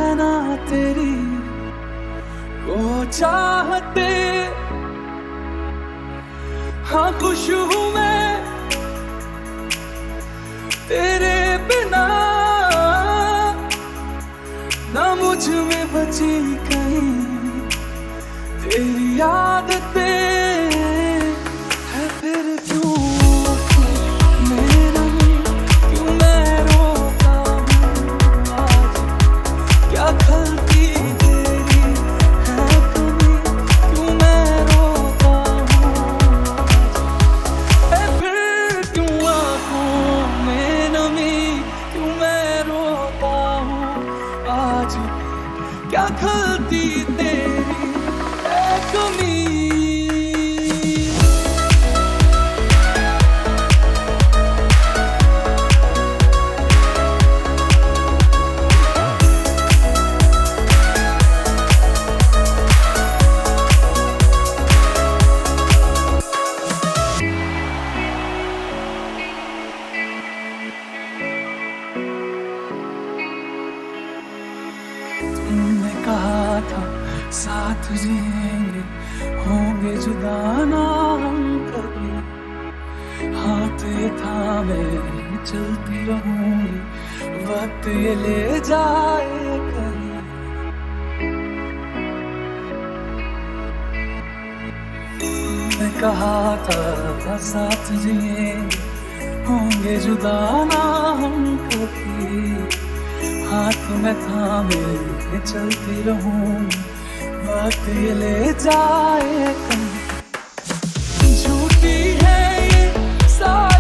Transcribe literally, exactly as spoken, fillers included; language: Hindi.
नैना तेरी वो चाहते, हाँ खुश हूँ मैं तेरे बिना, ना मुझ में बची कहीं तेरी आदतें है। फिर क्यों मेरा क्यों मैं रोता हूँ आज, क्या खलती तेरी है कमी, क्यों मैं रोता हूँ आज। फिर क्यों आँखों में नमी, क्यों मैं रोता हूँ आज, क्या खलती तेरी है कमी। तुमने कहा था साथ जिएंगे, होंगे जुदा ना हम कभी, हाथ ये थामे चलती रहूंगी, वक्त ये ले जाए कहीं। तुमने कहा था साथ जिएंगे, होंगे जुदा ना हम कभी, हाथ में थामे चलती रहूंगी, वक्त ये ले जाए कहीं। झूठी है ये सारी